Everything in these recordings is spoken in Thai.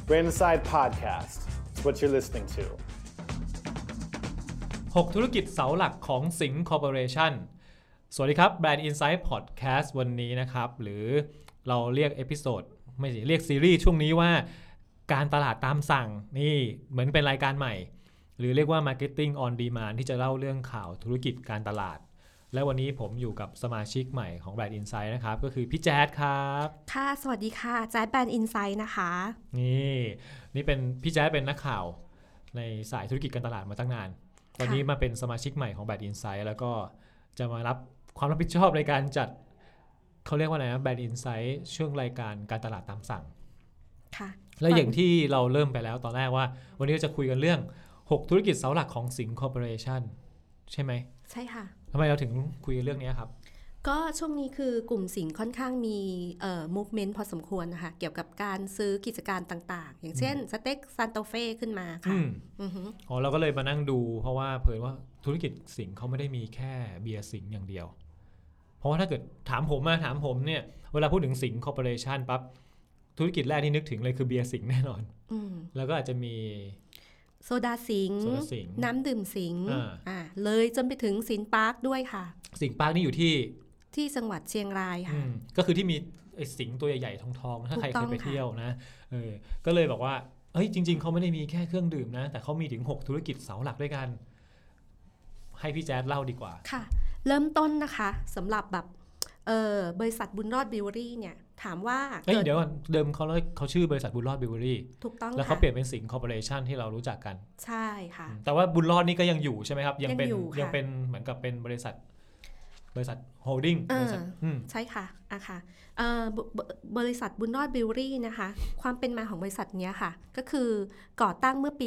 Brand Inside Podcast. It's what you're listening to. 6 ธุรกิจเสาหลักของสิงห์คอร์ปอเรชั่นสวัสดีครับ Brand Insight Podcast วันนี้นะครับหรือเราเรียกเอพิโซดไม่ใช่เรียกซีรีส์ช่วงนี้ว่าการตลาดตามสั่งนี่เหมือนเป็นรายการใหม่หรือเรียกว่า Marketing on Demand ที่จะเล่าเรื่องข่าวธุรกิจการตลาดและวันนี้ผมอยู่กับสมาชิกใหม่ของ Brand Insight นะครับก็คือพี่แจ๊ดครับค่ะสวัสดีค่ะแจ๊ด Brand Insight นะคะนี่เป็นพี่แจ๊ดเป็นนักข่าวในสายธุรกิจการตลาดมาตั้งนานตอนนี้มาเป็นสมาชิกใหม่ของ Brand Insight แล้วก็จะมารับความรับผิดชอบในการจัดเขาเรียกว่าอะไรนะ Brand Insight ช่วงรายการการตลาดตามสั่งค่ะและอย่างที่เราเริ่มไปแล้วตอนแรกว่าวันนี้เราจะคุยกันเรื่อง6ธุรกิจเสาหลักของสิงห์คอร์ปอเรชั่นใช่ไหมใช่ค่ะทำไมเราถึงคุยกันเรื่องนี้ครับก็ช่วงนี้คือกลุ่มสิงห์ค่อนข้างมีmovement พอสมควรนะคะเกี่ยวกับการซื้อกิจการต่างๆอย่างเช่นสเต็กซันโตเฟ่ขึ้นมาค่ะเราก็เลยมานั่งดูเพราะว่าเผยว่าธุรกิจสิงห์เขาไม่ได้มีแค่เบียร์สิงห์อย่างเดียวเพราะว่าถ้าเกิดถามผมเนี่ยเวลาพูดถึงสิงห์คอร์ปอเรชั่นปั๊บธุรกิจแรกที่นึกถึงเลยคือเบียร์สิงห์แน่นอนแล้วก็อาจจะมีโซดาสิงห์น้ำดื่มสิงห์เลยจนไปถึงสิงห์ปาร์คด้วยค่ะสิงห์ปาร์คนี่อยู่ที่จังหวัดเชียงรายค่ะก็คือที่มีไอ้สิงห์ตัวใหญ่ๆทองๆถ้าใครเคยไปเที่ยวนะก็เลยบอกว่าเฮ้ยจริงๆเขาไม่ได้มีแค่เครื่องดื่มนะแต่เขามีถึง6ธุรกิจเสาหลักด้วยกันให้พี่แจ๊ดเล่าดีกว่าค่ะเริ่มต้นนะคะสำหรับแบบบริษัทบุญรอดบิวเวอรี่เนี่ยถามว่าเดี๋ยวเดิมเขาชื่อบริษัทบุญรอดบิวเวอรี่ถูกต้องแล้วเขาเปลี่ยนเป็นสิงห์คอร์ปอเรชั่นที่เรารู้จักกันใช่ค่ะแต่ว่าบุญรอดนี่ก็ยังอยู่ใช่ไหมครับยังเป็นเหมือนกับเป็นบริษัทโฮลดิ้งใช่ค่ะบริษัทบุญรอดบิวเวอรี่นะคะความเป็นมาของบริษัทนี้ค่ะก็คือก่อตั้งเมื่อปี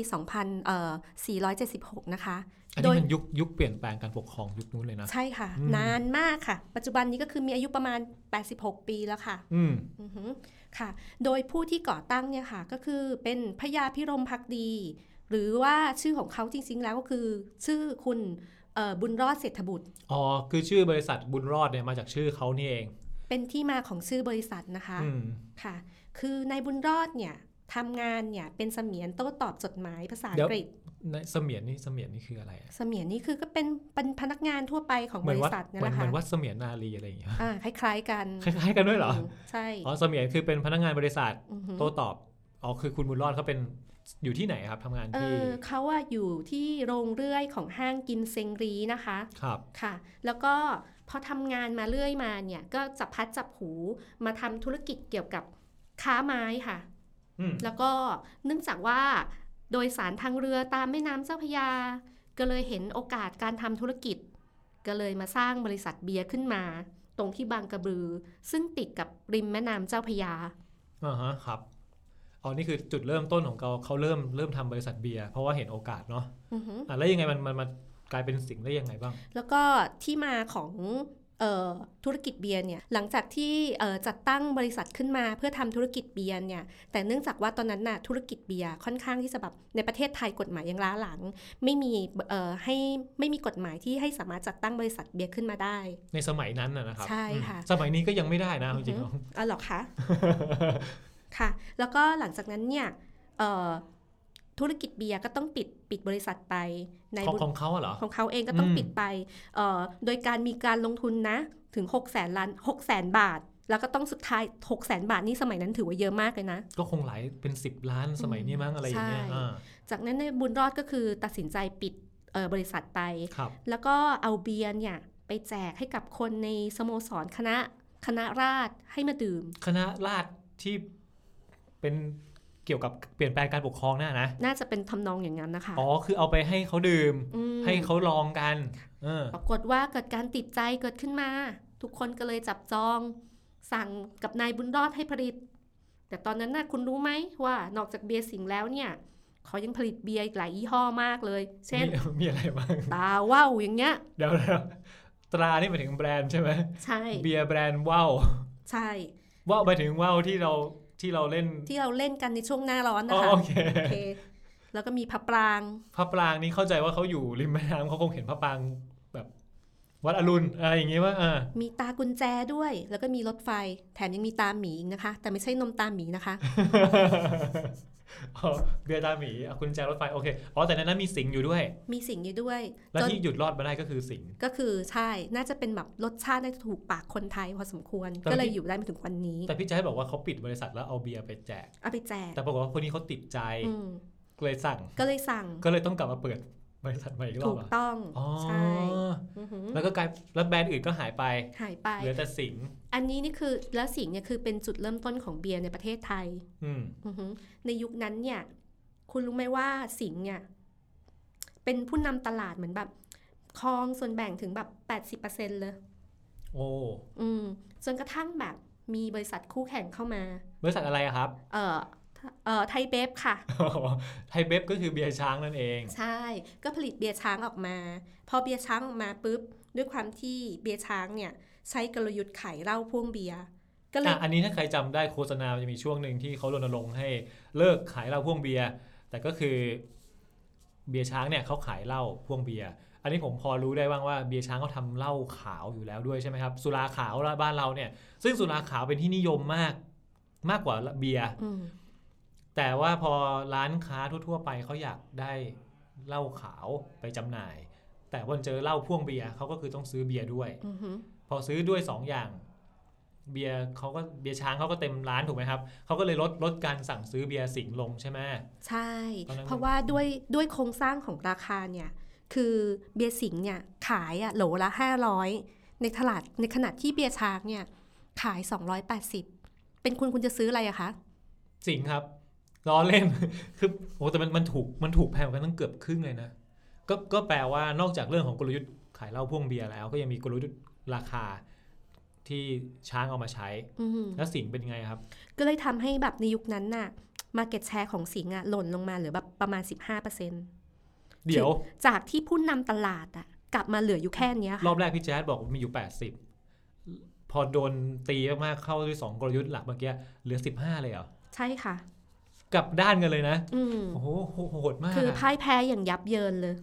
2476นะคะอันนี้มันยุคเปลี่ยนแปลงการปกครองยุคนู้นเลยนะใช่ค่ะนานมากค่ะปัจจุบันนี้ก็คือมีอายุประมาณ86ปีแล้วค่ะค่ะโดยผู้ที่ก่อตั้งเนี่ยค่ะก็คือเป็นพญาพิรมภักดีหรือว่าชื่อของเขาจริงๆแล้วก็คือชื่อคุณบุญรอดเศรษฐบุตรคือชื่อบริษัทบุญรอดเนี่ยมาจากชื่อเขานี่เองเป็นที่มาของชื่อบริษัทนะคะค่ะคือนายบุญรอดเนี่ยทำงานเนี่ยเป็นเสมียนโต้ตอบจดหมายภาษาอังกฤษเสมียนนี่คืออะไรเสมียนนี่คือก็เป็นพนักงานทั่วไปของบริษัทนี่แหละค่ะเหมือนวัดเสมียนนารีอะไรอย่างเงี้ยคล้ายๆกันด้วยเหรอใช่เสมียนคือเป็นพนักงานบริษัทโต้ตอบคือคุณบุญรอดเขาเป็นอยู่ที่ไหนครับทำงานที่เขาอยู่ที่โรงเรื่อยของห้างกิมเซงรีนะคะครับค่ะแล้วก็พอทำงานมาเรื่อยมาเนี่ยก็จับพัดจับหูมาทำธุรกิจเกี่ยวกับค้าไม้ค่ะแล้วก็เนื่องจากว่าโดยสารทางเรือตามแม่น้ำเจ้าพระยาก็เลยเห็นโอกาสการทำธุรกิจก็เลยมาสร้างบริษัทเบียร์ขึ้นมาตรงที่บางกระบือซึ่งติดกับริมแม่น้ำเจ้าพระยาครับนี่คือจุดเริ่มต้นของเขาเริ่มทำบริษัทเบียร์เพราะว่าเห็นโอกาสเนาะแล้วยังไงมันมากลายเป็นสิ่งได้ยังไงบ้างแล้วก็ที่มาของธุรกิจเบียร์เนี่ยหลังจากที่จัดตั้งบริษัทขึ้นมาเพื่อทำธุรกิจเบียร์เนี่ยแต่เนื่องจากว่าตอนนั้นน่ะธุรกิจเบียร์ค่อนข้างที่จะแบบในประเทศไทยกฎหมายยังล้าหลังไม่มีกฎหมายที่ให้สามารถจัดตั้งบริษัทเบียร์ขึ้นมาได้ในสมัยนั้นนะครับใช่ค่ะสมัยนี้ก็ยังไม่ได้นะจริงๆหรอคะค่ะแล้วก็หลังจากนั้นเนี่ยธุรกิจเบียร์ก็ต้องปิดบริษัทไปในของเขาเหรอของเขาเองก็ต้องปิดไปโดยการมีการลงทุนนะถึง600,000 บาทแล้วก็ต้องสุดท้าย600,000 บาทนี่สมัยนั้นถือว่าเยอะมากเลยนะก็คงหลายเป็น10 ล้านสมัยนี้มั้งอะไรอย่างเงี้ยจากนั้นในบุญรอดก็คือตัดสินใจปิดบริษัทไปแล้วก็เอาเบียร์เนี่ยไปแจกให้กับคนในสโมสรคณะราษฎรให้มาดื่มคณะราษฎรที่เป็นเกี่ยวกับเปลี่ยนแปลงการปกครองน่าจะเป็นทำนองอย่างนั้นนะคะคือเอาไปให้เขาดื่มให้เขาลองกันปรากฏว่าเกิดการติดใจเกิดขึ้นมาทุกคนก็เลยจับจองสั่งกับนายบุญรอดให้ผลิตแต่ตอนนั้นคุณรู้ไหมว่านอกจากเบียร์สิงห์แล้วเนี่ยเขายังผลิตเบียร์อีกหลายยี่ห้อมากเลยเช่นมีอะไรบ้างตาว่าวอย่างเงี้ยเดี๋ยวตรานี่หมายถึงแบรนด์ใช่ไหมใช่เบียร์แบรนด์ว่าวใช่ว่าวหมายถึงว่าวที่เราเล่นกันในช่วงหน้าร้อนนะคะโอเคแล้วก็มีพระปรางนี่เข้าใจว่าเขาอยู่ริมแม่น้ำเขาคงเห็นพระปรางแบบวัดอรุณอะไรอย่างงี้ว่ามีตากุญแจด้วยแล้วก็มีรถไฟแถมยังมีตาหมีอีกนะคะแต่ไม่ใช่นมตาหมีนะคะเบียร์ตาหมีกุญแจรถไฟโอเคแต่ในนั้นมีสิงอยู่ด้วยมีสิงอยู่ด้วยแล้วที่หยุดรอดมาได้ก็คือสิงก็คือใช่น่าจะเป็นแบบรสชาติได้ถูกปากคนไทยพอสมควรก็เลยอยู่ได้มาถึงวันนี้แต่พี่แจ๊คบอกว่าเขาปิดบริษัทแล้วเอาเบียร์ไปแจกแต่ปรากฏว่าคนนี้เขาติดใจก็เลยสั่งก็เลยต้องกลับมาเปิดบริษัทใหม่อีกรอบถูกต้องใช่แล้วก็กลายแล้วแบรนด์อื่นก็หายไปเหลือแต่สิงอันนี้นี่คือแล้วสิงเนี่ยคือเป็นจุดเริ่มต้นของเบียร์ในประเทศไทยในยุคนั้นเนี่ยคุณรู้ไหมว่าสิงเนี่ยเป็นผู้นำตลาดเหมือนแบบครองส่วนแบ่งถึงแบบ 80% เลยโอ้จนกระทั่งแบบมีบริษัทคู่แข่งเข้ามาบริษัทอะไรครับไทยเบฟค่ะไทยเบฟก็คือเบียร์ช้างนั่นเองใช่ก็ผลิตเบียร์ช้างออกมาพอเบียร์ช้างออกมาปุ๊บด้วยความที่เบียร์ช้างเนี่ยใช้กลยุทธ์ขายเหล้าพ่วงเบียร์ก็เลยอันนี้ถ้าใครจำได้โฆษณาจะมีช่วงหนึ่งที่เขารณรงค์ให้เลิกขายเหล้าพ่วงเบียร์แต่ก็คือเบียร์ช้างเนี่ยเขาขายเหล้าพ่วงเบียร์อันนี้ผมพอรู้ได้บ้างว่าเบียร์ช้างเขาทำเหล้าขาวอยู่แล้วด้วยใช่ไหมครับสุราขาวบ้านเราเนี่ยซึ่งสุราขาวเป็นที่นิยมมากกว่าเบียร์แต่ว่าพอร้านค้าทั่วๆไปเขาอยากได้เหล้าขาวไปจำหน่ายแต่พอเจอเหล้าพ่วงเบียร์เขาก็คือต้องซื้อเบียร์ด้วยพอซื้อด้วย2 อย่างเบียร์ช้างเขาก็เต็มร้านถูกไหมครับเขาก็เลยลดการสั่งซื้อเบียร์สิงห์ลงใช่ไหมใช่เพราะว่าด้วยโครงสร้างของราคาเนี่ยคือเบียร์สิงห์เนี่ยขายโหลละ500ในขณะที่เบียร์ช้างเนี่ยขาย280เป็นคุณจะซื้ออะไรอะคะสิงห์ครับล้อเล่นคือแต่มันถูกแพงกันตั้งเกือบครึ่งเลยนะก็แปลว่านอกจากเรื่องของกลยุทธ์ขายเหล้าพ่วงเบียร์แล้วก็ยังมีกลยุทธ์ราคาที่ช้างเอามาใช้แล้วสิงห์เป็นยังไงครับก็เลยทำให้แบบในยุคนั้นน่ะ market share ของสิงห์หล่นลงมาเหลือแบบประมาณ 15% เดี๋ยวจากที่ผู้นำตลาดกลับมาเหลืออยู่แค่นี้รอบแรกพี่แจ๊ดบอกมีอยู่80พอโดนตีมากๆเข้าด้วย2กลยุทธ์หลักเมื่อกี้เหลือ15เลยเหรอใช่ค่ะกลับด้านกันเลยนะโอ้โหโหดมากคือพ่ายแพ้อย่างยับเยินเลย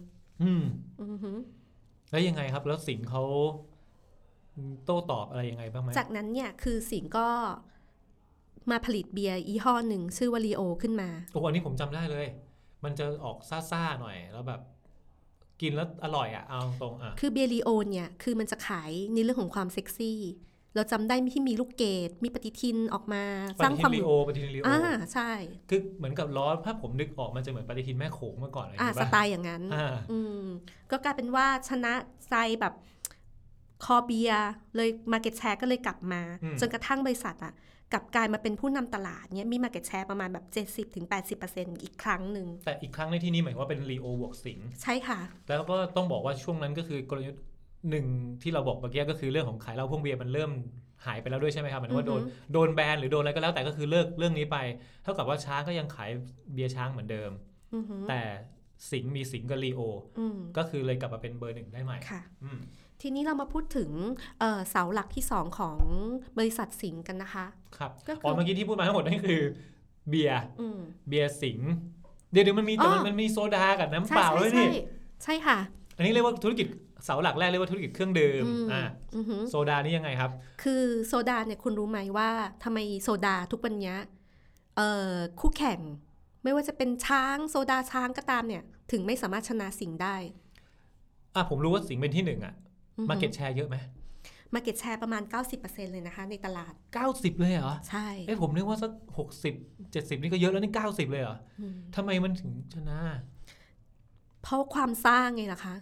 แล้วยังไงครับแล้วสิงห์เขาโต้ตอบอะไรยังไงบ้างไหมจากนั้นเนี่ยคือสิงห์ก็มาผลิตเบียร์ยี่ห้อหนึ่งชื่อว่าลีโอขึ้นมาอันนี้ผมจำได้เลยมันจะออกซ่าๆหน่อยแล้วแบบกินแล้วอร่อยเอาตรงคือเบียร์ลีโอเนี่ยคือมันจะขายในเรื่องของความเซ็กซี่เราจำได้ที่มีลูกเกดมีปฏิทินออกมาสร้างความปฏิทินลีโอใช่คือเหมือนกับล้อถ้าผมนึกออกมันจะเหมือนปฏิทินแม่โขงเมื่อก่อนสไตล์อย่างนั้นก็กลายเป็นว่าชนะใจแบบคอเบียเลยมาร์เก็ตแชร์ก็เลยกลับมาจนกระทั่งบริษัทกลับกลายมาเป็นผู้นำตลาดเนี่ยมีมาร์เก็ตแชร์ประมาณแบบ 70-80% อีกครั้งหนึ่งแต่อีกครั้งในที่นี้หมายว่าเป็นลีโอบวกสิงห์ใช่ค่ะแล้วก็ต้องบอกว่าช่วงนั้นก็คือกลยุทธ์หนึ่งที่เราบอกเมื่อกี้ก็คือเรื่องของขายเหล้าพ่วงเบียร์มันเริ่มหายไปแล้วด้วยใช่ไหมครับหมายถึงว่าโดนแบนหรือโดนอะไรก็แล้วแต่ก็คือเลิกเรื่องนี้ไปเท่ากับว่าช้างก็ยังขายเบียร์ช้างเหมือนเดิมแต่สิงห์มีสิงห์กับลีโอก็คือเลยกลับมาเป็นเบอร์ 1ได้ใหม่ค่ะทีนี้เรามาพูดถึงเสาหลักที่2ของบริษัทสิงห์กันนะคะครับเมื่อกี้ที่พูดมาทั้งหมดนั่นคือเบียร์สิงห์เดี๋ยวมันมีแต่มันมีโซดากับน้ำเปล่าด้วยนี่ใช่ค่ะอันนี้เรียกว่าธุรกิจเสาหลักแรกเรียกว่าธุรกิจเครื่องดื่มโซดานี่ยังไงครับคือโซดาเนี่ยคุณรู้ไหมว่าทำไมโซดาทุกวันนี้คู่แข่งไม่ว่าจะเป็นช้างโซดาช้างก็ตามเนี่ยถึงไม่สามารถชนะสิงห์ได้ผมรู้ว่าสิงห์เป็นที่1market share เยอะไหม market share ประมาณ 90% เลยนะคะในตลาด 90เลยเหรอใช่ผมนึกว่าสัก60-70นี่ก็เยอะแล้วนี่90เลยเหรอทำไมมันถึงชนะเพราะความซ่าไงล่ะคะ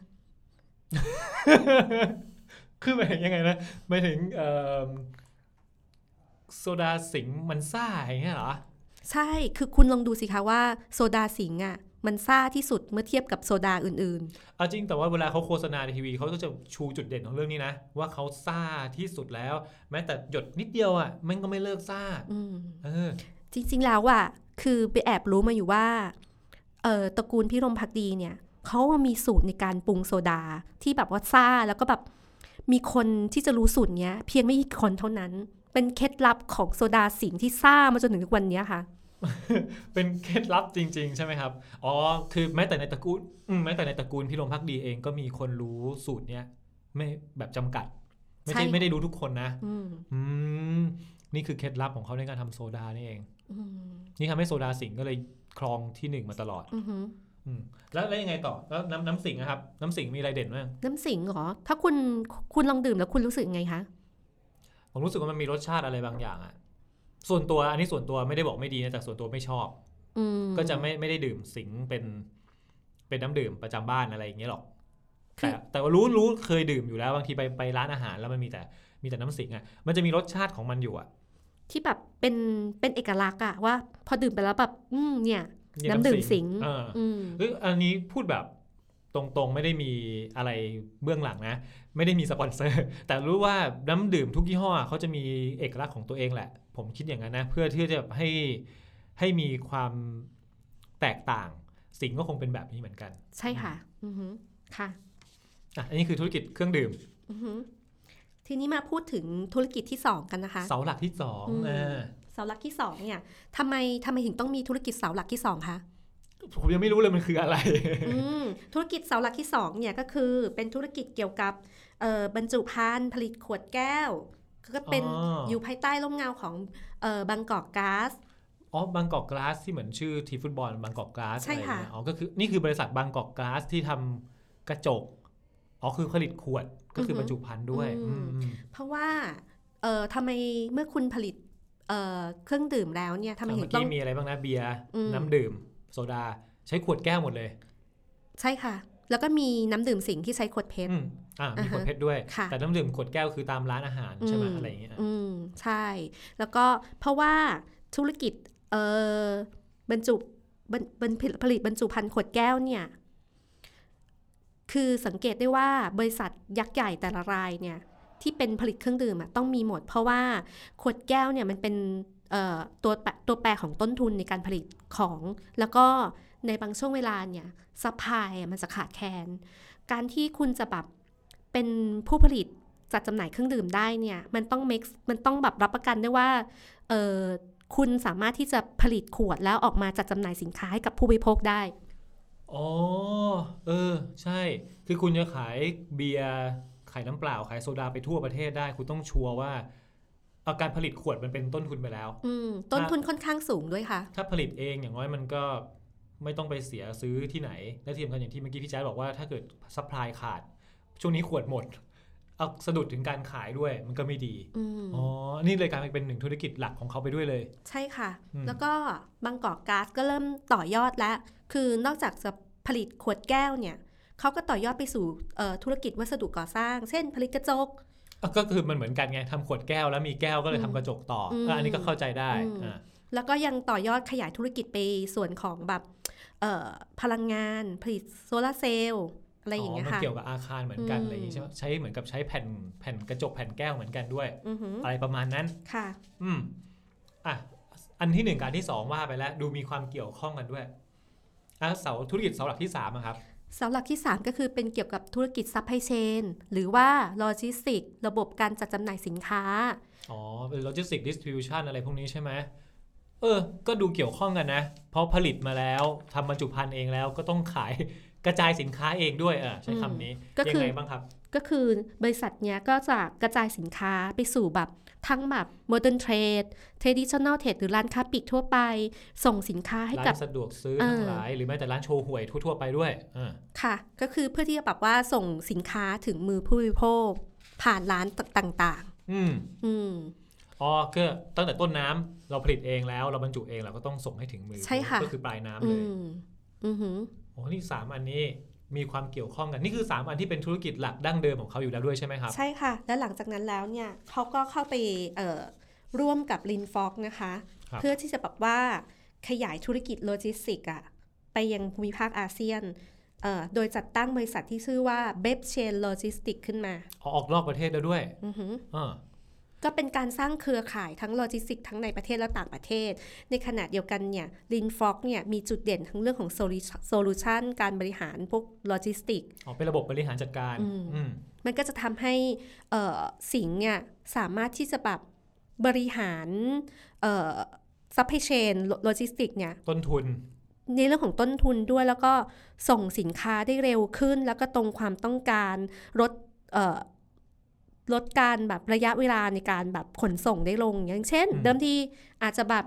คือหมายถึงยังไงนะหมายถึงโซดาสิงห์มันซ่าอย่างเงี้ยเหรอใช่คือคุณลองดูสิคะว่าโซดาสิงห์มันซ่าที่สุดเมื่อเทียบกับโซดาอื่นๆจริงแต่ว่าเวลาเขาโฆษณาในทีวีเขาก็จะชูจุดเด่นของเรื่องนี้นะว่าเขาซ่าที่สุดแล้วแม้แต่หยดนิดเดียวมันก็ไม่เลิกซ่าจริงๆแล้วคือไปแอบรู้มาอยู่ว่าตระกูลพิรมภักดีเนี่ยเขามีสูตรในการปรุงโซดาที่แบบว่าซ่าแล้วก็แบบมีคนที่จะรู้สูตรเนี้ยเพียงไม่กี่คนเท่านั้นเป็นเคล็ดลับของโซดาสิงห์ที่ซ่ามาจนถึงทุกวันนี้ค่ะเป็นเคล็ดลับจริงๆใช่ไหมครับคือแม้แต่ในตระกูลพิรมภักดีเองก็มีคนรู้สูตรเนี้ยไม่แบบจำกัดไม่ได้รู้ทุกคนนะนี่คือเคล็ดลับของเขาในการทำโซดานี่เองนี่ทำให้โซดาสิงห์ก็เลยครองที่1มาตลอดแล้วยังไงต่อแล้วน้ำสิงนะครับน้ำสิงมีอะไรเด่นบ้างน้ำสิงเหรอถ้าคุณลองดื่มแล้วคุณรู้สึกไงคะผมรู้สึกว่ามันมีรสชาติอะไรบางอย่างอะส่วนตัวอันนี้ส่วนตัวไม่ได้บอกไม่ดีนะแต่ส่วนตัวไม่ชอบก็จะไม่ได้ดื่มสิงเป็นน้ำดื่มประจำบ้านอะไรอย่างเงี้ยหรอกแต่ว่ารู้เคยดื่มอยู่แล้วบางทีไปร้านอาหารแล้วมันมีแต่น้ำสิงอะมันจะมีรสชาติของมันอยู่อะที่แบบเป็นเอกลักษณ์อะว่าพอดื่มไปแล้วแบบเนี่ยน้ำดื่มสิงอันนี้พูดแบบตรงๆไม่ได้มีอะไรเบื้องหลังนะไม่ได้มีสปอนเซอร์แต่รู้ว่าน้ำดื่มทุกยี่ห้อเขาจะมีเอกลักษณ์ของตัวเองแหละผมคิดอย่างนั้นนะเพื่อที่จะให้มีความแตกต่างสิงก็คงเป็นแบบนี้เหมือนกันใช่ค่ะค่ะอันนี้คือธุรกิจเครื่องดื่มทีนี้มาพูดถึงธุรกิจที่2กันนะคะเสาหลักที่2 เสาหลักที่2เนี่ยทำไมถึงต้องมีธุรกิจเสาหลักที่2คะผมยังไม่รู้เลยมันคืออะไรธุรกิจเสาหลักที่2เนี่ยก็คือเป็นธุรกิจเกี่ยวกับบรรจุภัณฑ์ผลิตขวดแก้วก็เป็นอยู่ภายใต้ร่มเงาของบางกอกก๊าซบางกอกก๊าซที่เหมือนชื่อทีมฟุตบอลบางกอกก๊าซใช่ค่ะก็คือนี่คือบริษัทบางกอกก๊าซที่ทำกระจกคือผลิตขวดก็คือบรรจุภัณฑ์ด้วยเพราะว่าทำไมเมื่อคุณผลิตเครื่องดื่มแล้วเนี่ยทำไมถึงต้องมีอะไรบ้างนะเบียร์น้ำดื่มโซดาใช้ขวดแก้วหมดเลยใช่ค่ะแล้วก็มีน้ำดื่มสิงที่ใช้ขวดเพชรมีขวดเพชรด้วยแต่น้ำดื่มขวดแก้วคือตามร้านอาหารใช่ไหมอะไรอย่างเงี้ยใช่แล้วก็เพราะว่าธุรกิจบรรจุผลิตบรรจุภัณฑ์ขวดแก้วเนี่ยคือสังเกตได้ว่าบริษัทยักษ์ใหญ่แต่ละรายเนี่ยที่เป็นผลิตเครื่องดื่มต้องมีหมดเพราะว่าขวดแก้วเนี่ยมันเป็นตัวแปรของต้นทุนในการผลิตของแล้วก็ในบางช่วงเวลาเนี่ยซัพพลายมันจะขาดแคลนการที่คุณจะแบบเป็นผู้ผลิตจัดจำหน่ายเครื่องดื่มได้เนี่ยมันต้องแบบรับประกันได้ว่าคุณสามารถที่จะผลิตขวดแล้วออกมาจัดจำหน่ายสินค้าให้กับผู้บริโภคได้ใช่คือคุณจะขายเบียร์ขายน้ำเปล่าขายโซดาไปทั่วประเทศได้คุณต้องชัวร์ว่าการผลิตขวดมันเป็นต้นทุนไปแล้วต้นทุนค่อนข้างสูงด้วยค่ะถ้าผลิตเองอย่างน้อยมันก็ไม่ต้องไปเสียซื้อที่ไหนและที่สำคัญอย่างที่เมื่อกี้พี่แจ๊ดบอกว่าถ้าเกิดซัพพลายขาดช่วงนี้ขวดหมดเอาสะดุดถึงการขายด้วยมันก็ไม่ดีนี่เลยกลายเป็นหนึ่งธุรกิจหลักของเขาไปด้วยเลยใช่ค่ะแล้วก็บางกอกก๊าซก็เริ่มต่อยอดแล้วคือนอกจากจะผลิตขวดแก้วเนี่ยเขาก็ต่อยอดไปสู่ธุรกิจวัสดุก่อสร้างเช่นผลิตกระจกก็คือมันเหมือนกันไงทำขวดแก้วแล้วมีแก้วก็เลยทำกระจกต่ออันนี้ก็เข้าใจได้แล้วก็ยังต่อยอดขยายธุรกิจไปส่วนของแบบพลังงานผลิตโซลาร์เซลล์อะไรอย่างเงี้ยค่ะมันเกี่ยวกับอาคารเหมือนกันอะไรอย่างงี้ใช้เหมือนกับใช้แผ่นกระจกแผ่นแก้วเหมือนกันด้วยอะไรประมาณนั้นค่ะอันที่1กับอันที่2ว่าไปแล้วดูมีความเกี่ยวข้องกันด้วยธุรกิจเสาหลักที่3ครับเสาหลักที่3ก็คือเป็นเกี่ยวกับธุรกิจซัพพลายเชนหรือว่าโลจิสติกระบบการจัดจำหน่ายสินค้าเป็นโลจิสติกดิสทริบิวชันอะไรพวกนี้ใช่ไหมก็ดูเกี่ยวข้องกันนะเพราะผลิตมาแล้วทำบรรจุภัณฑ์เองแล้วก็ต้องขายกระจายสินค้าเองด้วยใช้คำนี้ยังไงบ้างครับก็คือบริษัทเนี้ยก็จะกระจายสินค้าไปสู่แบบทั้งแบบโมเดิร์นเทรดtraditional trade หรือร้านค้าปลีกทั่วไปส่งสินค้าให้กับร้านสะดวกซื้อทั้งหลายหรือแม้แต่ร้านโชว์หวยทั่วๆไปด้วยค่ะก็คือเพื่อที่จะแบบว่าส่งสินค้าถึงมือผู้บริโภคผ่านร้านต่างๆก็ตั้งแต่ต้นน้ำเราผลิตเองแล้วเราบรรจุเองเราก็ต้องส่งให้ถึงมือก็คือปลายน้ำเลยนี่3อันนี้มีความเกี่ยวข้องกันนี่คือ3อันที่เป็นธุรกิจหลักดั้งเดิมของเขาอยู่แล้วด้วยใช่ไหมครับใช่ค่ะแล้วหลังจากนั้นแล้วเนี่ยเขาก็เข้าไปร่วมกับลินฟ็อกนะคะเพื่อที่จะแบบว่าขยายธุรกิจโลจิสติกไปยังภูมิภาคอาเซียนโดยจัดตั้งบริษัทที่ชื่อว่า Beb Chain Logistics ขึ้นมาออกนอกประเทศแล้วด้วยก็เป็นการสร้างเครือข่ายทั้งโลจิสติกทั้งในประเทศและต่างประเทศในขณะเดียวกันเนี่ยลินฟ็อกเนี่ยมีจุดเด่นทั้งเรื่องของโซลูชันการบริหารพวกโลจิสติกเป็นระบบบริหารจัดการมันก็จะทำให้สิงห์เนี่ยสามารถที่จะแบบบริหารซัพพลายเชนโลจิสติกเนี่ยต้นทุนในเรื่องของต้นทุนด้วยแล้วก็ส่งสินค้าได้เร็วขึ้นแล้วก็ตรงความต้องการลดการแบบระยะเวลาในการแบบขนส่งได้ลงอย่างเช่นเดิมทีอาจจะแบบ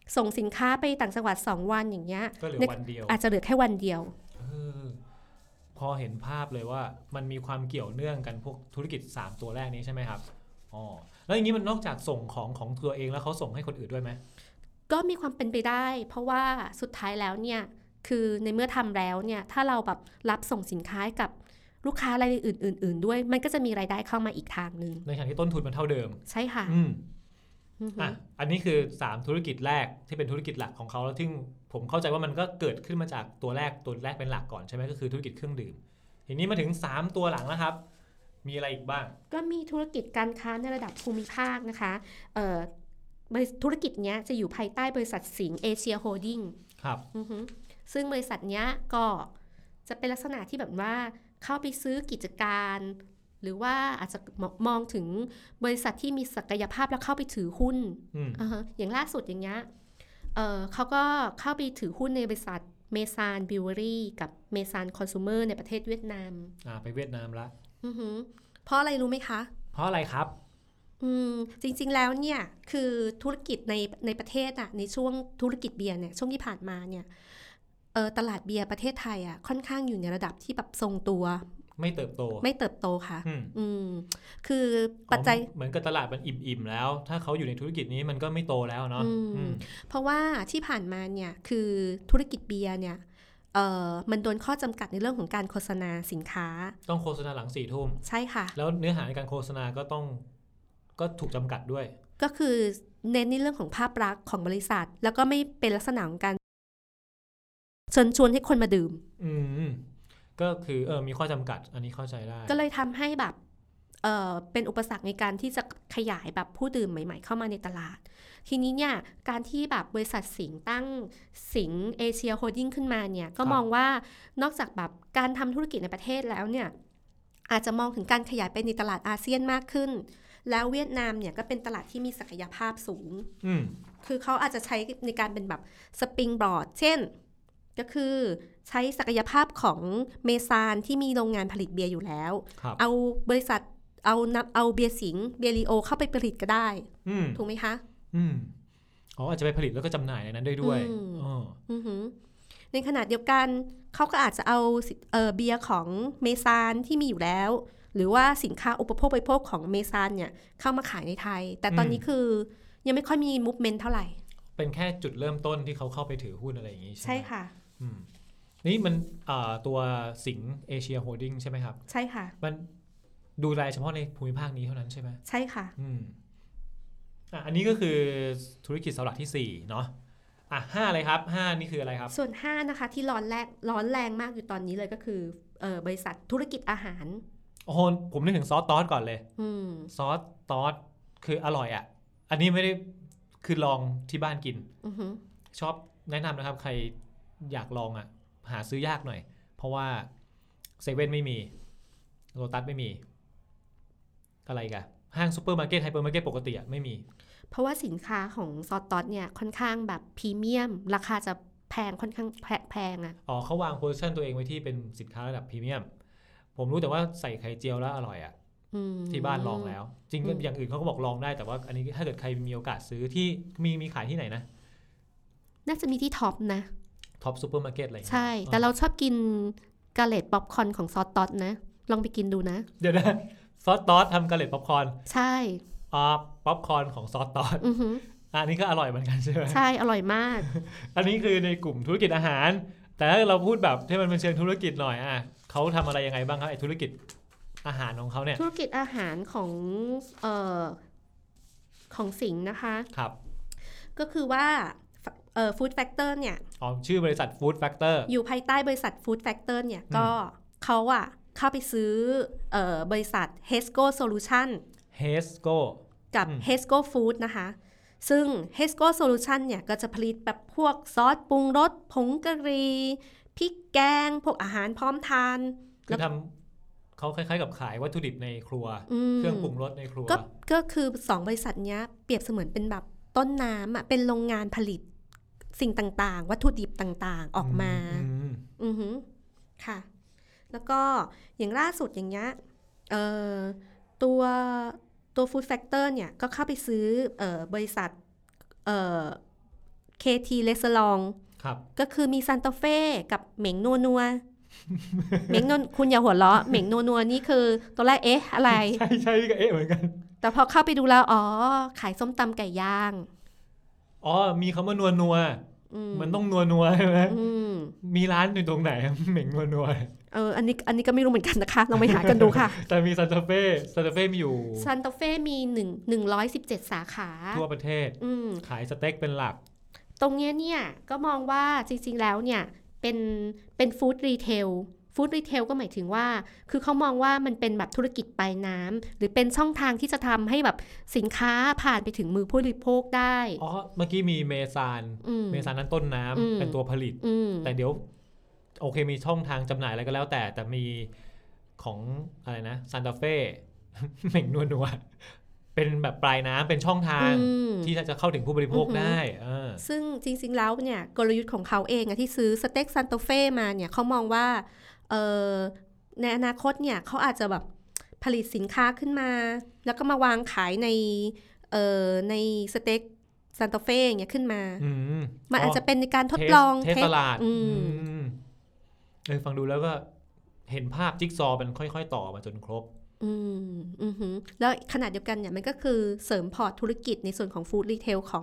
ส่งสินค้าไปต่างจังหวัด2วันอย่างเงี้ยก็เหลือวันเดียวอาจจะเหลือแค่วันเดียวพอเห็นภาพเลยว่ามันมีความเกี่ยวเนื่องกันพวกธุรกิจ3ตัวแรกนี้ใช่ไหมครับอ๋อแล้วอย่างนี้มันนอกจากส่งของตัวเองแล้วเขาส่งให้คนอื่นด้วยไหมก็มีความเป็นไปได้เพราะว่าสุดท้ายแล้วเนี่ยคือในเมื่อทำแล้วเนี่ยถ้าเราแบบรับส่งสินค้ากับลูกค้ารายอื่นด้วยมันก็จะมีรายได้เข้ามาอีกทางนึงในขณะที่ต้นทุนมันเท่าเดิมใช่ค่ะอันนี้คือ3ธุรกิจแรกที่เป็นธุรกิจหลักของเขาแล้วที่ผมเข้าใจว่ามันก็เกิดขึ้นมาจากตัวแรกเป็นหลักก่อนใช่ไหมก็คือธุรกิจเครื่องดื่มทีนี้มาถึง3ตัวหลังแล้วครับมีอะไรอีกบ้างก็มีธุรกิจการค้าในระดับภูมิภาคนะคะธุรกิจนี้จะอยู่ภายใต้บริษัทสิงห์เอเชียโฮลดิ้งครับซึ่งบริษัทนี้ก็จะเป็นลักษณะที่แบบว่าเข้าไปซื้อกิจการหรือว่าอาจจะมองถึงบริษัทที่มีศักยภาพแล้วเข้าไปถือหุ้นอย่างล่าสุดอย่างเงี้ยเขาก็เข้าไปถือหุ้นในบริษัทเมซานบิวเวอรี่กับเมซานคอน sumer ในประเทศเวียดนามไปเวียดนามละเพราะอะไรรู้ไหมคะเพราะอะไรครับจริงๆแล้วเนี่ยคือธุรกิจในประเทศอ่ะในช่วงธุรกิจเบียร์เนี่ยช่วงที่ผ่านมาเนี่ยตลาดเบียร์ประเทศไทยอ่ะค่อนข้างอยู่ในระดับที่แบบทรงตัวไม่เติบโตค่ะคือปัจจัยเหมือนกับตลาดมันอิ่มๆแล้วถ้าเขาอยู่ในธุรกิจนี้มันก็ไม่โตแล้วเนาะเพราะว่าที่ผ่านมาเนี่ยคือธุรกิจเบียร์เนี่ยมันโดนข้อจำกัดในเรื่องของการโฆษณาสินค้าต้องโฆษณาหลัง 4 ทุ่มใช่ค่ะแล้วเนื้อหาในการโฆษณาก็ถูกจำกัดด้วยก็คือเน้นในเรื่องของภาพลักษณ์ของบริษัทแล้วก็ไม่เป็นลักษณะของการเชิญชวนให้คนมาดื่มก็คือมีข้อจำกัดอันนี้เข้าใจได้ก็เลยทำให้แบบเป็นอุปสรรคในการที่จะขยายแบบผู้ดื่มใหม่ๆเข้ามาในตลาดทีนี้เนี่ยการที่แบบบริษัทสิงห์ตั้งสิงห์เอเชียโฮลดิ้งขึ้นมาเนี่ยก็มองว่านอกจากแบบการทำธุรกิจในประเทศแล้วเนี่ยอาจจะมองถึงการขยายไปในตลาดอาเซียนมากขึ้นแล้วเวียดนามเนี่ยก็เป็นตลาดที่มีศักยภาพสูงคือเขาอาจจะใช้ในการเป็นแบบสปริงบอร์ดเช่นก็คือใช้ศักยภาพของเมซานที่มีโรงงานผลิตเบียร์อยู่แล้วเอาบริษัทเอาเบียร์สิงห์เบียร์ลีโอเข้าไปผลิตก็ได้ถูกไหมคะอาจจะไปผลิตแล้วก็จำหน่ายในนั้นด้วยในขณะเดียวกันเขาก็อาจจะเอาเบียร์ของเมซานที่มีอยู่แล้วหรือว่าสินค้าอุปโภคบริโภคของเมซานเนี่ยเข้ามาขายในไทยแต่ตอนนี้คือยังไม่ค่อยมีมูฟเมนต์เท่าไหร่เป็นแค่จุดเริ่มต้นที่เขาเข้าไปถือหุ้นอะไรอย่างนี้ใช่ค่ะนี่มันตัวสิงห์เอเชียโฮลดิ้งใช่ไหมครับใช่ค่ะมันดูแลเฉพาะในภูมิภาคนี้เท่านั้นใช่ไหมใช่ค่ะอันนี้ก็คือธุรกิจเสาหลักที่4เนาะ5อะไรครับ5นี่คืออะไรครับส่วน5นะคะที่ร้อนแรงมากอยู่ตอนนี้เลยก็คือบริษัทธุรกิจอาหารโอ้โหผมนึกถึงซอสตอสก่อนเลยซอสตอสคืออร่อยอ่ะอันนี้ไม่ได้คือลองที่บ้านกินชอบแนะนำนะครับใครอยากลองอ่ะหาซื้อยากหน่อยเพราะว่าเซเว่นไม่มีโลตัสไม่มีอะไรกันห้างซูเปอร์มาร์เก็ตไฮเปอร์มาร์เก็ตปกติอ่ะไม่มีเพราะว่าสินค้าของซอสตอสเนี่ยค่อนข้างแบบพรีเมียมราคาจะแพงค่อนข้างแพงอ่ะเขาวางโพสิชันตัวเองไว้ที่เป็นสินค้าระดับพรีเมียมผมรู้แต่ว่าใส่ไข่เจียวแล้วอร่อยอ่ะที่บ้านลองแล้วจริงอย่างอื่นเขาก็บอกลองได้แต่ว่าอันนี้ถ้าเกิดใครมีโอกาสซื้อที่มีขายที่ไหนนะน่าจะมีที่ท็อปนะท็อปซูเปอร์มาร์เก็ตอะไรใช่แต่เราชอบกินกาเลตป๊อปคอร์นของซอสตอสนะลองไปกินดูนะเดี๋ยวนะซอสตอสทำกาเลตป๊อปคอร์นใช่ป๊อปคอร์นของซอสตอสอันนี้ก็อร่อยเหมือนกันใช่ไหมใช่อร่อยมากอันนี้คือในกลุ่มธุรกิจอาหารแต่ถ้าเราพูดแบบที่มันเป็นเชิงธุรกิจหน่อยเขาทำอะไรยังไงบ้างครับไอ้ธุรกิจอาหารของเขาเนี่ยธุรกิจอาหารของสิงห์นะคะครับก็คือว่าฟู้ดแฟกเตอร์เนี่ยชื่อบริษัทฟู้ดแฟกเตอร์อยู่ภายใต้บริษัทฟู้ดแฟกเตอร์เนี่ยก็เขาเข้าไปซื้อบริษัท Hesco Solution Hesco กับ Hesco Food นะคะซึ่ง Hesco Solution เนี่ยก็จะผลิตแบบพวกซอสปรุงรสผงกะหรี่พริกแกงพวกอาหารพร้อมทานคือทำเขาคล้ายๆกับขายวัตถุดิบในครัวเครื่องปรุงรสในครัวก็คือ2บริษัทนี้เปรียบเสมือนเป็นแบบต้นน้ำเป็นโรงงานผลิตสิ่งต่างๆวัตถุดิบต่างๆออกมาค่ะแล้วก็อย่างล่าสุดอย่างเงี้ยตัว Food Factor เนี่ยก็เข้าไปซื้อบริษัท KT เลสลองครับก็คือมีซันตาเฟ่กับเหม็งนัวเหม็งนนคุณอย่าหัวเราะเหม็งนัวนี่คือตัวแรกอะไรใช่ก็เหมือนกันแต่พอเข้าไปดูแล้วขายส้มตำไก่ย่างมีคำว่านัวมันต้องนัวใช่ไหมมีร้านอยู่ตรงไหนเหม็งนัวอันนี้ก็ไม่รู้เหมือนกันนะคะลองไปหากันดูค่ะแต่มีซันตาเฟ่มีอยู่ซันตาเฟ่มี117 สาขาทั่วประเทศขายสเต็กเป็นหลักตรงนี้เนี่ยก็มองว่าจริงๆแล้วเนี่ยเป็นฟู้ดรีเทลก็หมายถึงว่าคือเขามองว่ามันเป็นแบบธุรกิจปลายน้ำหรือเป็นช่องทางที่จะทำให้แบบสินค้าผ่านไปถึงมือผู้บริโภคได้เมื่อกี้มีเมซานนั้นต้นน้ำเป็นตัวผลิตแต่เดี๋ยวโอเคมีช่องทางจำหน่ายอะไรก็แล้วแต่มีของอะไรนะซานตาเฟ่เหม่งนัวเป็นแบบปลายน้ำเป็นช่องทางที่จะเข้าถึงผู้บริโภคได้ซึ่งจริงๆแล้วเนี่ยกลยุทธ์ของเขาเองที่ซื้อสเต็กซานตาเฟ่มาเนี่ยเขามองว่าในอนาคตเนี่ยเขาอาจจะแบบผลิตสินค้าขึ้นมาแล้วก็มาวางขายในสเต็กซานตาเฟ่อย่างเงี้ยขึ้นมามันอาจจะเป็นในการทดลองเทสตลาดฟังดูแล้วก็เห็นภาพจิ๊กซอว์เป็นค่อยๆต่อมาจนครบแล้วขนาดเดียวกันเนี่ยมันก็คือเสริมพอร์ตธุรกิจในส่วนของฟู้ดรีเทลของ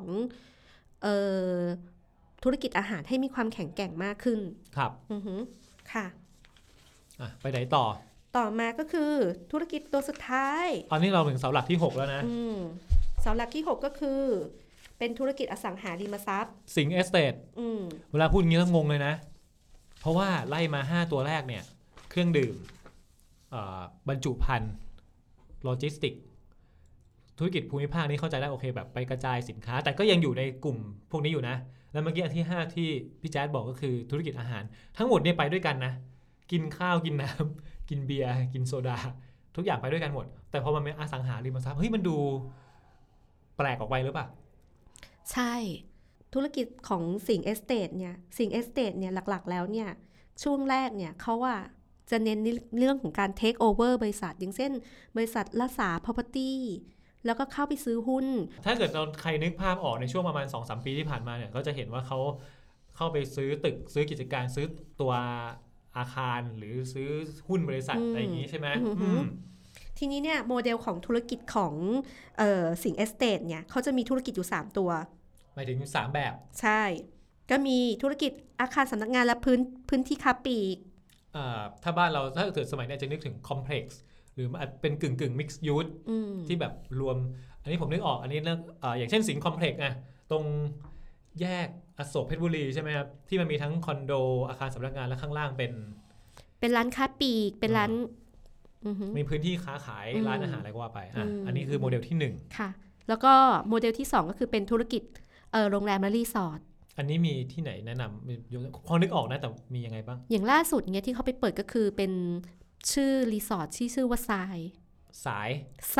ธุรกิจอาหารให้มีความแข็งแกร่งมากขึ้นครับค่ะไปไหนต่อมาก็คือธุรกิจตัวสุดท้ายตอนนี้เราถึงเสาหลักที่6แล้วนะเสาหลักที่6ก็คือเป็นธุรกิจอสังหาริมทรัพย์สิงห์เอสเตทเวลาพูดอย่างนี้แล้วงงเลยนะเพราะว่าไล่มา5ตัวแรกเนี่ยเครื่องดื่มบรรจุภัณฑ์โลจิสติกธุรกิจภูมิภาคนี้เข้าใจได้โอเคแบบไปกระจายสินค้าแต่ก็ยังอยู่ในกลุ่มพวกนี้อยู่นะแล้วเมื่อกี้อันที่5ที่พี่แจ๊ดบอกก็คือธุรกิจอาหารทั้งหมดเนี่ยไปด้วยกันนะกินข้าวกินน้ำกินเบียร์กินโซดาทุกอย่างไปด้วยกันหมดแต่พอมันเป็นอสังหาริมทรัพย์เฮ้ยมันดูแปลกออกไปหรือเปล่าใช่ธุรกิจของสิงห์เอสเตทเนี่ยหลักๆแล้วเนี่ยช่วงแรกเนี่ยเขาจะเน้นเรื่องของการเทคโอเวอร์บริษัทอย่างเช่นบริษัทละสา property แล้วก็เข้าไปซื้อหุ้นถ้าเกิดเราใครนึกภาพออกในช่วงประมาณ 2-3 ปีที่ผ่านมาเนี่ยก็จะเห็นว่าเขาเข้าไปซื้อตึกซื้อกิจการซื้อตัวอาคารหรือซื้อหุ้นบริษัทอะไรอย่างนี้ใช่ไหมทีนี้เนี่ยโมเดลของธุรกิจของสิงห์เอสเตทเนี่ยเขาจะมีธุรกิจอยู่3ตัวหมายถึง3แบบใช่ก็มีธุรกิจอาคารสำนักงานและพื้นที่ค้าปลีกถ้าบ้านเราถ้าเกิดสมัยนี้จะนึกถึงคอมเพล็กซ์หรือเป็นกึ่งมิกซ์ยูสที่แบบรวมอันนี้ผมนึกออกอันนี้อย่างเช่นสิงห์คอมเพล็กซ์ตรงแยกอโศกเพชรบุรีใช่ไหมครับที่มันมีทั้งคอนโดอาคารสำนักงานและข้างล่างเป็นร้านค้าปลีกเป็นร้านมีพื้นที่ค้าขายร้านอาหารอะไรก็ว่าไปอันนี้คือโมเดลที่1 ค่ะแล้วก็โมเดลที่2ก็คือเป็นธุรกิจโรงแรมและรีสอร์ทอันนี้มีที่ไหนแนะนำพอนึกออกนะแต่มียังไงบ้างอย่างล่าสุดเนี่ยที่เขาไปเปิดก็คือเป็นชื่อรีสอร์ทที่ชื่อว่าทรายทราย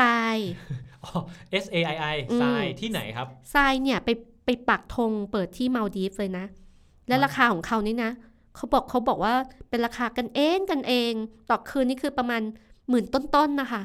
SAII ทรายที่ไหนครับทรายเนี่ยไปปักธงเปิดที่มาลดีฟเลยนะและราคาของเขานี่นะเขาบอกว่าเป็นราคากันเองต่อคืนนี่คือประมาณ10,000ต้นๆนะคะ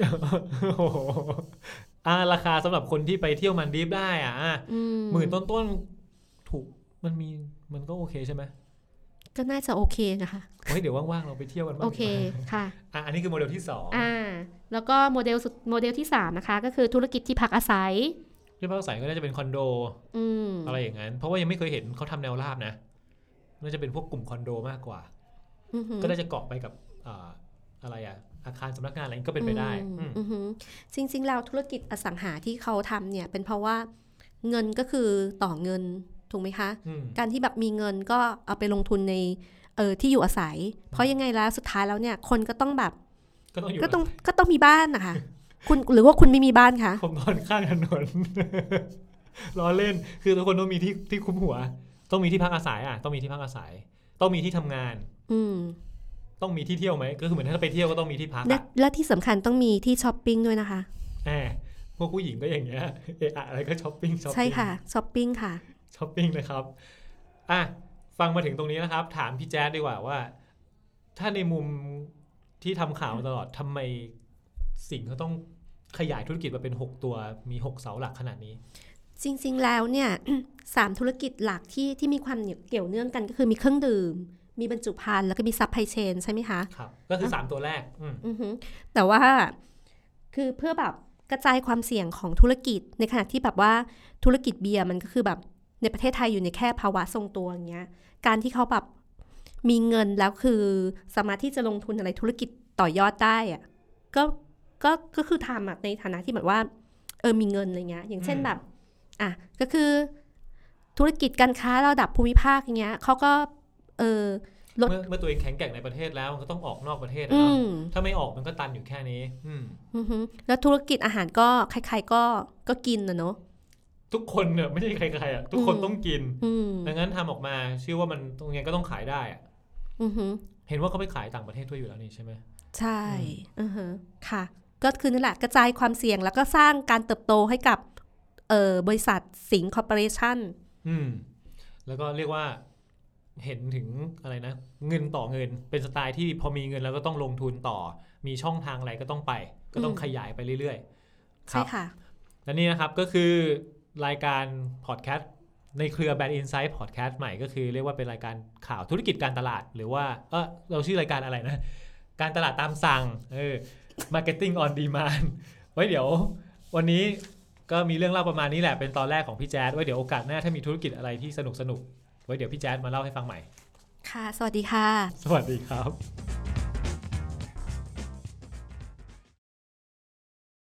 ราคาสำหรับคนที่ไปเที่ยวมันดีฟได้10,000ต้นถูกมันก็โอเคใช่ไหมก็น่าจะโอเคนะคะเดี๋ยวว่างๆเราไปเที่ยวกันบ้างโอเคค่ะอันนี้คือโมเดลที่ 2แล้วก็โมเดลที่3นะคะก็คือธุรกิจที่พักอาศัยที่พักอาศัยก็น่าจะเป็นคอนโดอะไรอย่างนั้นเพราะว่ายังไม่เคยเห็นเขาทำแนวราบนะน่าจะเป็นพวกกลุ่มคอนโดมากกว่าก็น่าจะเกาะไปกับอะไรอาคารสำนักงานอะไรก็เป็นไปได้จริงๆแล้วธุรกิจอสังหาที่เขาทำเนี่ยเป็นเพราะว่าเงินก็คือต่อเงินถูกไหมคะการที่แบบมีเงินก็เอาไปลงทุนในที่อยู่อาศัยเพราะยังไงแล้วสุดท้ายแล้วเนี่ยคนก็ต้องแบบก็ต้องมีบ้านนะคะคุณหรือว่าคุณไม่มีบ้านคะผมนอนข้างถนนล้อเล่นคือทุกคนต้องมีที่คุ้มหัวต้องมีที่พักอาศัยต้องมีที่พักอาศัยต้องมีที่ทำงานต้องมีที่เที่ยวไหมก็คือเหมือนถ้าไปเที่ยวก็ต้องมีที่พักและที่สำคัญต้องมีที่ช้อปปิ้งด้วยนะคะพวกผู้หญิงก็อย่างเงี้ยอะไรก็ช้อปปิ้งใช่ค่ะช้อปปิ้งค่ะช้อปปิ้งนะครับฟังมาถึงตรงนี้นะครับถามพี่แจ๊ดดีกว่าว่าถ้าในมุมที่ทำข่าวมาตลอดทำไมสิ่งเขาต้องขยายธุรกิจมาเป็น6ตัวมี6เสาหลักขนาดนี้จริงๆแล้วเนี่ย 3 ธุรกิจหลักที่มีความเกี่ยวเนื่องกันก็คือมีเครื่องดื่มมีบรรจุภัณฑ์แล้วก็มีซัพพลายเชนใช่ไหมคะครับก็คือ3ตัวแรกแต่ว่าคือเพื่อแบบกระจายความเสี่ยงของธุรกิจในขณะที่แบบว่าธุรกิจเบียร์มันก็คือแบบในประเทศไทยอยู่ในแค่ภาวะทรงตัวอย่างเงี้ยการที่เขาแบบมีเงินแล้วคือสามารถที่จะลงทุนอะไรธุรกิจต่อยอดได้อะก็คือทำในฐานะที่แบบว่ามีเงินอะไรเงี้ยอย่างเช่นแบบก็คือธุรกิจการค้าระดับภูมิภาคอย่างเงี้ยเขาก็เมื่อตัวเองแข็งแกร่งในประเทศแล้วมันก็ต้องออกนอกประเทศนะถ้าไม่ออกมันก็ตันอยู่แค่นี้แล้วธุรกิจอาหารก็ใครๆก็กินนะเนาะทุกคนเนี่ยไม่ใช่ใครๆอ่ะทุกคนต้องกินดังนั้นทำออกมาเชื่อว่ามันตรงนี้ก็ต้องขายได้อ่ะเห็นว่าเขาไปขายต่างประเทศด้วยอยู่แล้วนี่ใช่ไหมใช่ค่ะก็คือนั่นแหละกระจายความเสี่ยงแล้วก็สร้างการเติบโตให้กับบริษัทสิงห์คอร์ปอเรชั่นแล้วก็เรียกว่าเห็นถึงอะไรนะเงินต่อเงินเป็นสไตล์ที่พอมีเงินแล้วก็ต้องลงทุนต่อมีช่องทางอะไรก็ต้องไปก็ต้องขยายไปเรื่อยๆใช่ค่ะและนี่นะครับก็คือรายการพอดแคสต์ในเครือ Brand Insight Podcast ใหม่ก็คือเรียกว่าเป็นรายการข่าวธุรกิจการตลาดหรือว่าเราชื่อรายการอะไรนะการตลาดตามสั่งMarketing on Demand ไว้เดี๋ยววันนี้ก็มีเรื่องเล่าประมาณนี้แหละเป็นตอนแรกของพี่แจ๊ดไว้เดี๋ยวโอกาสหน้าถ้ามีธุรกิจอะไรที่สนุกไว้เดี๋ยวพี่แจ๊ดมาเล่าให้ฟังใหม่ค่ะสวัสดีค่ะสวัสดีครับ